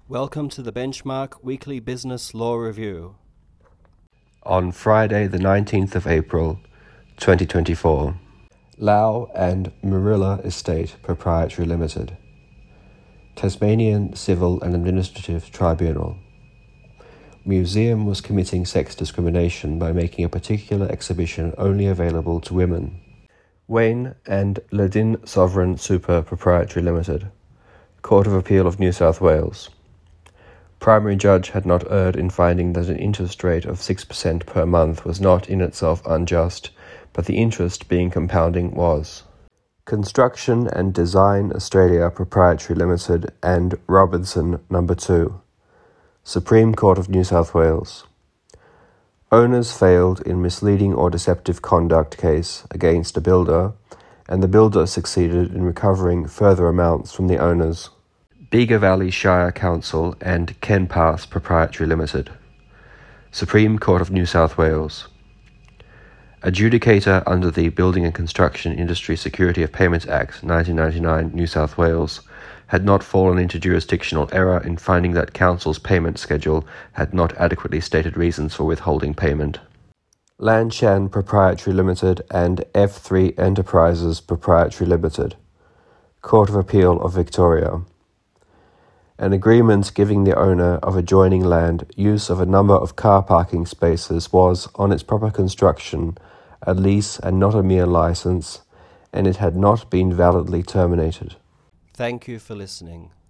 Welcome to the Benchmark Weekly Business Law Review. On Friday the 19th of April, 2024, Lau and Marilla Estate Proprietary Limited, Tasmanian Civil and Administrative Tribunal. Museum was committing sex discrimination by making a particular exhibition only available to women. Wayne and Ledin Sovereign Super Proprietary Limited, Court of Appeal of New South Wales. Primary judge had not erred in finding that an interest rate of 6% per month was not in itself unjust, but the interest being compounding was. Construction and Design Australia Proprietary Limited and Robinson No. 2, Supreme Court of New South Wales. Owners failed in misleading or deceptive conduct case against a builder, and the builder succeeded in recovering further amounts from the owners. Bega Valley Shire Council and Ken Pass Proprietary Limited, Supreme Court of New South Wales. Adjudicator under the Building and Construction Industry Security of Payments Act 1999, New South Wales, had not fallen into jurisdictional error in finding that Council's payment schedule had not adequately stated reasons for withholding payment. Lanshan Proprietary Limited and F3 Enterprises Proprietary Limited, Court of Appeal of Victoria. An agreement giving the owner of adjoining land use of a number of car parking spaces was, on its proper construction, a lease and not a mere license, and it had not been validly terminated. Thank you for listening.